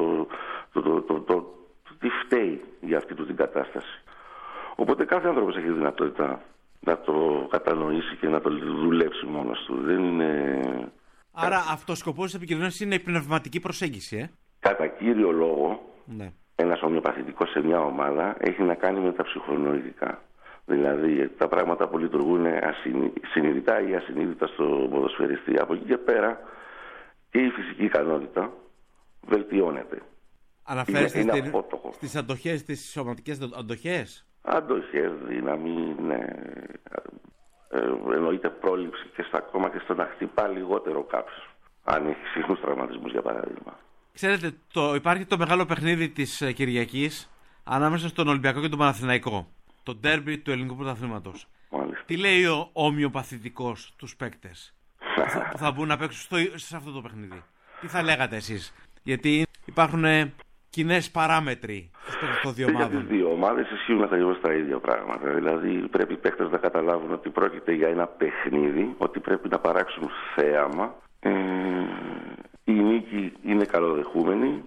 τι φταίει για αυτή του την κατάσταση. Οπότε κάθε άνθρωπος έχει δυνατότητα να το κατανοήσει και να το δουλέψει μόνος του. Δεν είναι... Άρα αυτό ο σκοπός της επικοινωνίας είναι η πνευματική προσέγγιση, Κατά κύριο λόγο, ναι. Ένας ομοιοπαθητικός σε μια ομάδα έχει να κάνει με τα ψυχονοητικά. Δηλαδή τα πράγματα που λειτουργούν συνειδητά ή ασυνείδητα στο ποδοσφαιριστή. Από εκεί και πέρα και η φυσική ικανότητα βελτιώνεται. Αναφέρεστε στις αντοχές, τις σωματικές αντοχές? Αντοχές, δύναμη, ναι. Εννοείται πρόληψη και ακόμα και στο να χτυπά λιγότερο κάποιος, αν έχει συχνούς τραυματισμούς για παράδειγμα. Ξέρετε, υπάρχει το μεγάλο παιχνίδι της Κυριακής ανάμεσα στον Ολυμπιακό και τον Παναθηναϊκό. Το ντέρμπι του ελληνικού πρωταθλήματος. Τι λέει ο ομοιοπαθητικός τους παίκτες που θα μπουν να παίξουν σε αυτό το παιχνίδι? Τι θα λέγατε εσείς? Γιατί υπάρχουν κοινές παράμετροι των δύο ομάδων. Για τις δύο ομάδες ισχύουν ακριβώς τα ίδια πράγματα. Δηλαδή πρέπει οι παίκτες να καταλάβουν ότι πρόκειται για ένα παιχνίδι, ότι πρέπει να παράξουν θέαμα. Η νίκη είναι καλοδεχούμενη.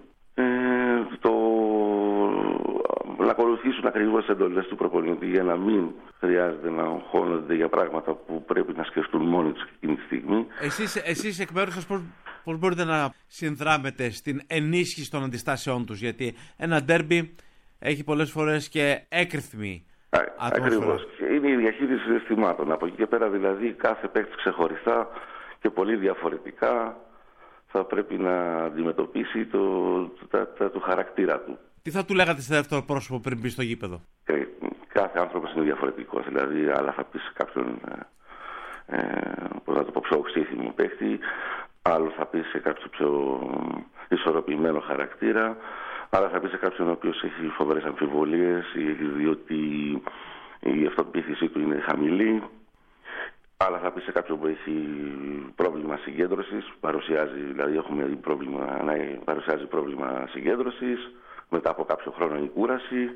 Να ακολουθήσουν ακριβώς εντολές του προπονητή για να μην χρειάζεται να αγχώνονται για πράγματα που πρέπει να σκεφτούν μόνοι τους εκείνη τη στιγμή. Εσείς εκ μέρους σας πώς μπορείτε να συνδράμετε στην ενίσχυση των αντιστάσεών τους? Γιατί ένα ντέρμπι έχει πολλές φορές και έκρηθμη ατμόσφαιρα. Ακριβώς. Είναι η διαχείριση συναισθημάτων. Από εκεί και πέρα δηλαδή κάθε παίκτης ξεχωριστά και πολύ διαφορετικά θα πρέπει να αντιμετωπίσει το χαρακτήρα του. Τι θα του λέγατε σε δεύτερο πρόσωπο πριν μπει στο γήπεδο? Κάθε άνθρωπος είναι διαφορετικός. Δηλαδή, άλλα θα πει σε κάποιον πώς να το πω, πιο οξύθυμο παίχτη, άλλο θα πει σε κάποιο πιο ισορροπημένο χαρακτήρα, άλλα θα πει σε κάποιον ο οποίος έχει φοβερές αμφιβολίες ή διότι η αυτοπεποίθησή του είναι χαμηλή. Άλλα θα πει σε κάποιον που έχει πρόβλημα συγκέντρωσης, δηλαδή έχουμε παρουσιάζει πρόβλημα συγκέντρωσης, μετά από κάποιο χρόνο η κούραση.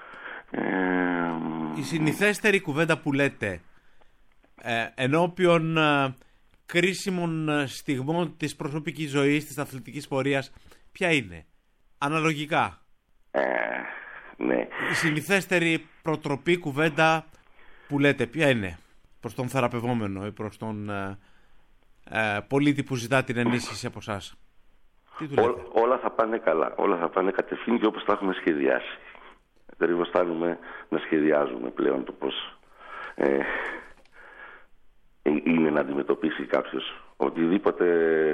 Η συνηθέστερη κουβέντα που λέτε ενώπιον κρίσιμων στιγμών της προσωπικής ζωής, της αθλητικής πορείας, ποια είναι? Αναλογικά. Ναι. Η συνηθέστερη προτροπή κουβέντα που λέτε ποια είναι προς τον θεραπευόμενο ή προς τον πολίτη που ζητά την ενίσχυση από εσάς? Όλα θα πάνε καλά. Όλα θα πάνε κατευθείαν και όπως τα έχουμε σχεδιάσει. Τελείως φτάνουμε να σχεδιάζουμε πλέον το πώς είναι να αντιμετωπίσει κάποιος οτιδήποτε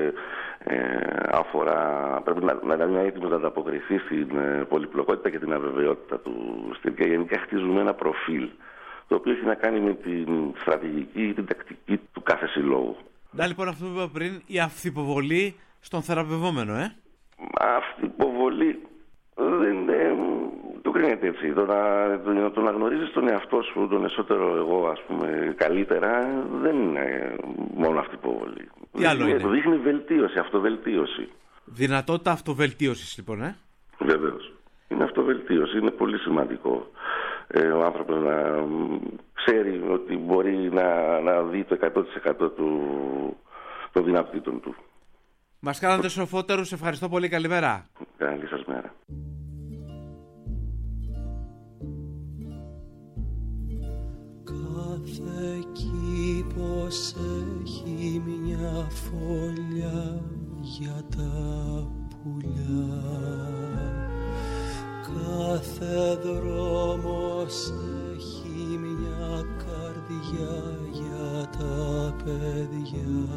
αφορά. Πρέπει να είναι έτοιμος να ανταποκριθεί στην πολυπλοκότητα και την αβεβαιότητα του στυλ. Και γενικά χτίζουμε ένα προφίλ το οποίο έχει να κάνει με την στρατηγική ή την τακτική του κάθε συλλόγου. Να λοιπόν αυτό που είπα πριν, η αυθυποβολή στον θεραπευόμενο, Αυθυποβολή δεν το κρίνεται έτσι. Το να γνωρίζεις τον εαυτό σου, τον εσωτερό εγώ, ας πούμε, καλύτερα, δεν είναι μόνο αυθυποβολή. Τι άλλο είναι? Το δείχνει βελτίωση, αυτοβελτίωση. Δυνατότητα αυτοβελτίωσης λοιπόν, Βεβαίως. Είναι αυτοβελτίωση, είναι πολύ σημαντικό. Ο άνθρωπος να ξέρει ότι μπορεί να δει το 100% των δυνατήτων του. Μας κάνατε σοφότερους, ευχαριστώ πολύ, καλημέρα. Καλή σας μέρα. Κάθε κήπος έχει μια φωλιά για τα πουλιά. Κάθε δρόμος έχει μια καρδιά για τα παιδιά.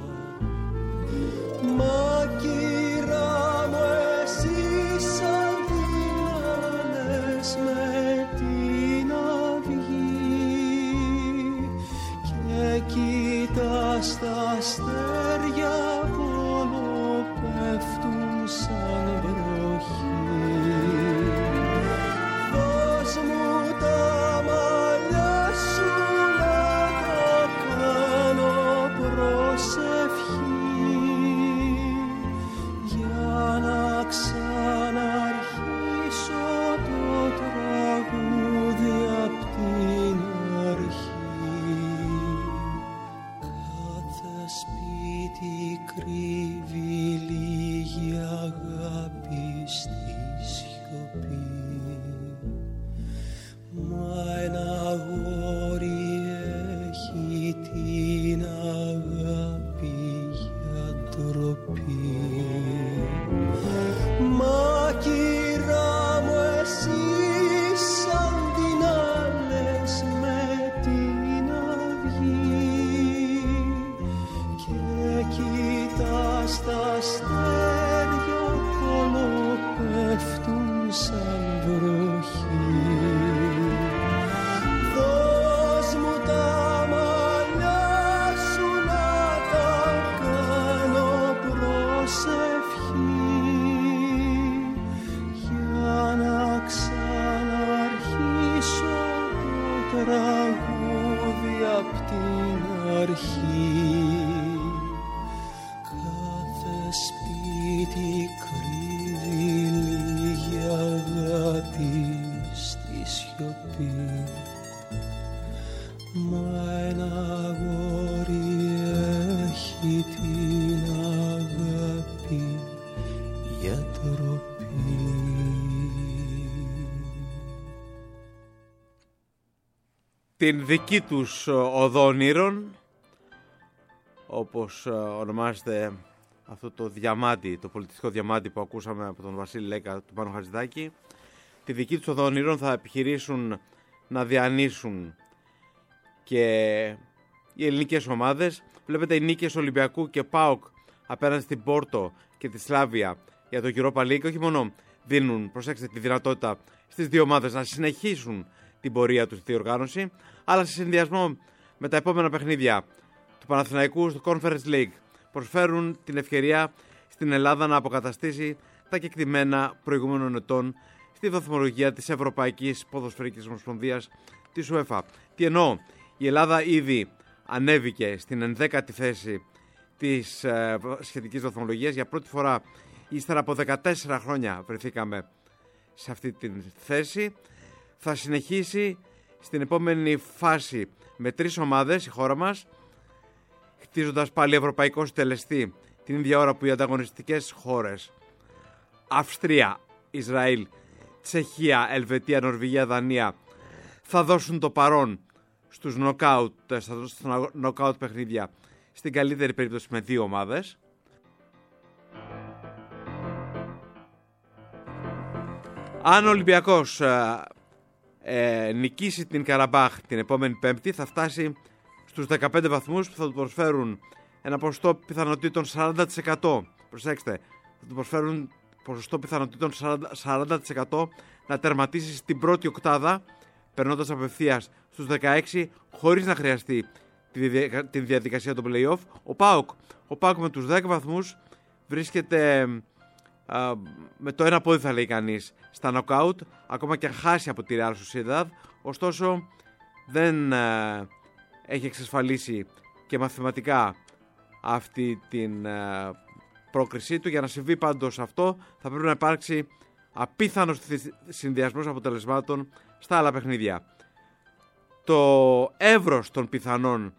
Μα κύρα μου εσύ σαν δυνάμες με την αυγή και κοίτας τα αστέρια πόλο πέφτουν σαν βροχή. Δώσ' μου τα μαλλιά σου να τα κάνω προσευχή για να ξαναρχίσω το τραγούδι απ' την αρχή. Κάθε σπίτι κρύβει λίγη αγάπη στη σιωπή. Μα ένα αγόρι έχει την αγάπη για ντροπή. Μα κύρα μου εσύ σαν την άλλες με την αυγή και κοίτας τα αστέρια όλο πέφτουν σαν βροχή. Δώσ' μου τα μαλλιά σου να τα κάνω προσευχή για να ξαναρχίσω το τραγούδι απ' την αρχή. Κάθε σπίτι κρύβει λίγη αγάπη στη σιωπή. Μα ένα αγόρι έχει την αγάπη για ντροπή. Την δική τους οδό όνειρων, όπως ονομάζεται αυτό το διαμάντι, το πολιτιστικό διαμάντι που ακούσαμε από τον Βασίλη Λέκα του Πάνου Χατζηδάκη, τη δική τους οδό όνειρων θα επιχειρήσουν να διανύσουν και οι ελληνικές ομάδες. Βλέπετε οι νίκες Ολυμπιακού και ΠΑΟΚ απέναντι στην Πόρτο και τη Σλάβια για το Europa League όχι μόνο δίνουν, προσέξτε, τη δυνατότητα στις δύο ομάδες να συνεχίσουν την πορεία τους στη διοργάνωση, αλλά σε συνδυασμό με τα επόμενα παιχνίδια του Παναθηναϊκού στο Conference League προσφέρουν την ευκαιρία στην Ελλάδα να αποκαταστήσει τα κεκτημένα προηγούμενων ετών στη βαθμολογία της Ευρωπαϊκής Ποδοσφαιρικής Ομοσπονδίας της UEFA. Τι εννοώ? Η Ελλάδα ήδη ανέβηκε στην 11η θέση της σχετικής βαθμολογίας. Για πρώτη φορά ύστερα από 14 χρόνια βρεθήκαμε σε αυτή τη θέση. Θα συνεχίσει στην επόμενη φάση με 3 ομάδες η χώρα μας, χτίζοντας πάλι ευρωπαϊκό συντελεστή την ίδια ώρα που οι ανταγωνιστικές χώρες Αυστρία, Ισραήλ, Τσεχία, Ελβετία, Νορβηγία, Δανία θα δώσουν το παρόν στους νοκάουτ παιχνίδια, στην καλύτερη περίπτωση με 2 ομάδες. Αν ο Ολυμπιακός νικήσει την Καραμπάχ την επόμενη Πέμπτη, θα φτάσει στους 15 βαθμούς που θα του προσφέρουν ένα ποσοστό πιθανότητων 40%. Προσέξτε, θα του προσφέρουν ποσοστό πιθανότητων 40% να τερματίσει στην πρώτη οκτάδα, περνώντας απευθείας στους 16, χωρίς να χρειαστεί τη διαδικασία των play-off. Ο ΠΑΟΚ με τους 10 βαθμούς βρίσκεται με το ένα πόδι, θα λέει κανείς, στα νοκάουτ, ακόμα και αν χάσει από τη Real Sociedad. Ωστόσο δεν έχει εξασφαλίσει και μαθηματικά αυτή την πρόκρισή του. Για να συμβεί πάντως αυτό, θα πρέπει να υπάρξει απίθανος συνδυασμός αποτελεσμάτων στα άλλα παιχνίδια. Το εύρος των πιθανών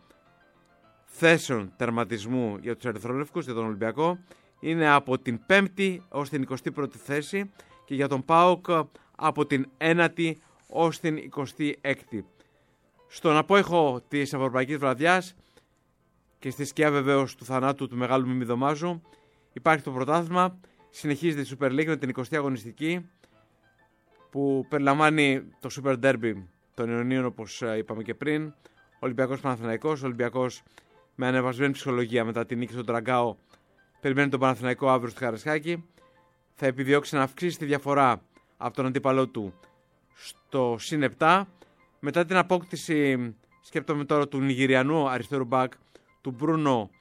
θέσεων τερματισμού για τους ερυθρόλευκους, για τον Ολυμπιακό, είναι από την 5η ως την 21η θέση και για τον ΠΑΟΚ από την 9η ως την 26η. Στον απόϊχο της Ευρωπαϊκής Βραδιάς και στη σκιά βεβαίως του θανάτου του μεγάλου Μιμιδωμάζου υπάρχει το πρωτάθλημα. Συνεχίζεται η Super League με την 20η αγωνιστική που περιλαμβάνει το Super Derby των Ιωνίων, όπως είπαμε και πριν. Ολυμπιακός Παναθηναϊκός. Ολυμπιακός με ανεβασμένη ψυχολογία μετά την νίκη στον Τραγκάο περιμένει τον Παναθηναϊκό αύριο στο Καραϊσκάκι. Θα επιδιώξει να αυξήσει τη διαφορά από τον αντίπαλό του στο συν 7. Μετά την απόκτηση, σκέπτομαι τώρα, του Νιγηριανού αριστερού μπακ, του Μπρούνο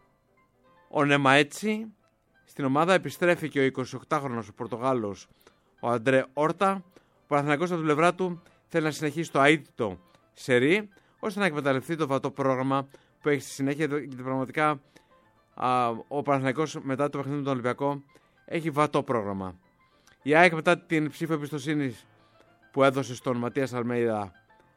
Ονεμαέτσι, στην ομάδα επιστρέφει και ο 28χρονος ο Πορτογάλος ο Αντρέ Όρτα. Ο Παναθηναϊκός από την πλευρά του θέλει να συνεχίσει το αίτητο σερί, ώστε να εκμεταλλευτεί το βατό πρόγραμμα που έχει στη συνέχεια, γιατί πραγματικά ο Παναθηναϊκός μετά το παιχνίδι του Ολυμπιακό έχει βατό πρόγραμμα. Η ΑΕΚ μετά την ψήφο εμπιστοσύνης που έδωσε στον Ματίας Αλμέιδα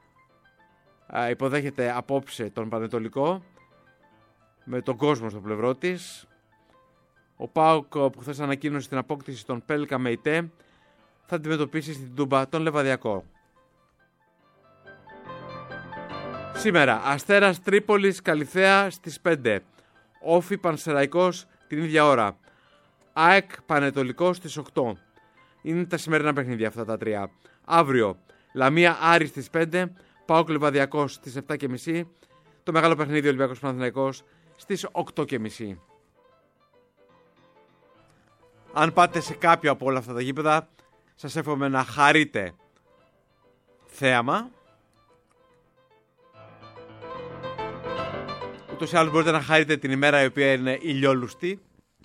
υποδέχεται απόψε τον Πανετολικό με τον κόσμο στο πλευρό της. Ο ΠΑΟΚ που χθες ανακοίνωσε την απόκτηση των Πέλκα Μεϊτέ θα αντιμετωπίσει στην Τούμπα τον Λεβαδιακό. Σήμερα Αστέρας Τρίπολης Καλιθέα στις 5, Όφι Πανσεραϊκός την ίδια ώρα, ΑΕΚ Πανετολικός στις 8. Είναι τα σημερινά παιχνίδια αυτά τα τρία. Αύριο Λαμία Άρης στις 5, ΠΑΟΚ Λεβαδιακός στις 7.30, το μεγάλο παιχνίδι Ολυμπιακός Παναθηναϊκός στις 8.30. Αν πάτε σε κάποιο από όλα αυτά τα γήπεδα, σας εύχομαι να χαρείτε θέαμα. Ούτως ή άλλως μπορείτε να χαρείτε την ημέρα η οποία είναι ηλιόλουστη.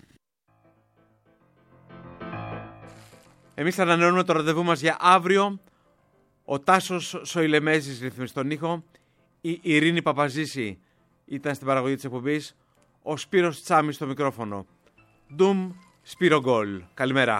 Εμείς ανανεώνουμε το ραντεβού μας για αύριο. Ο Τάσος Σοηλεμέζης ρυθμίζει τον ήχο. Η Ειρήνη Παπαζήση ήταν στην παραγωγή της εκπομπής. Ο Σπύρος Τσάμις στο μικρόφωνο. Ντουμ Σπύρο Γκολ. Καλημέρα.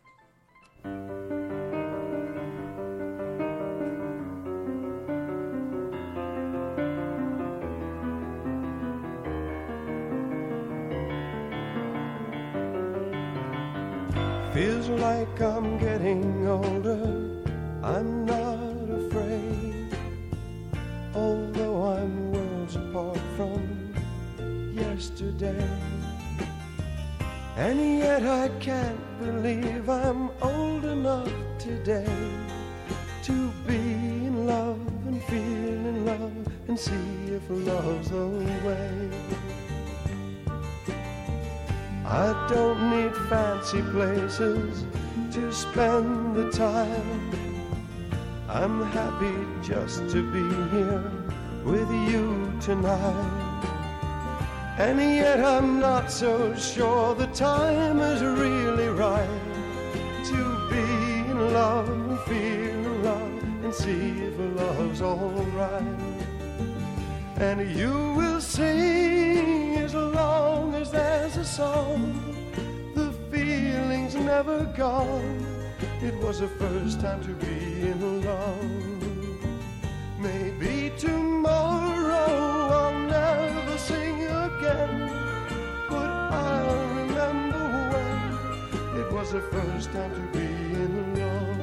Feels like I'm getting older, I'm not afraid, although I'm worlds apart from yesterday. And yet I can't believe I'm old enough today to be in love and feel in love and see if love's the way. I don't need fancy places to spend the time. I'm happy just to be here with you tonight. And yet I'm not so sure the time is really right to be in love and feel in love and see if love's alright. And you will sing as long as there's a song. The feeling's never gone. It was the first time to be in love. Maybe tomorrow I'll never sing again, but I'll remember when it was the first time to be in love.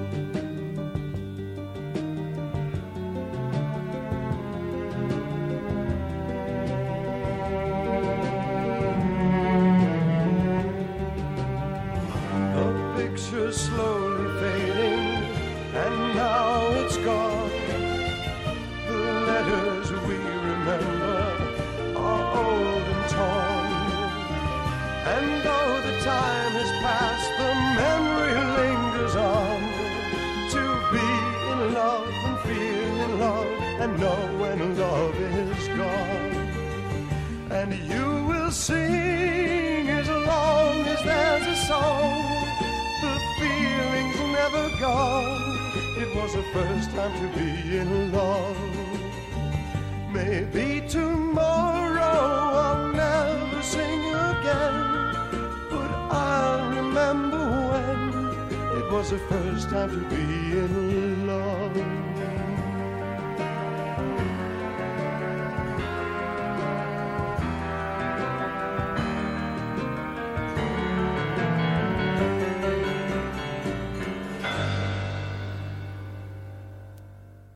The picture's slowly fading, And though the time has passed, the memory lingers on. To be in love and feel in love and know when love is gone. And you will sing as long as there's a song. The feeling's never gone. It was the first time to be in love. Maybe tomorrow I'll never sing again, but I remember when it was the first time to be in love.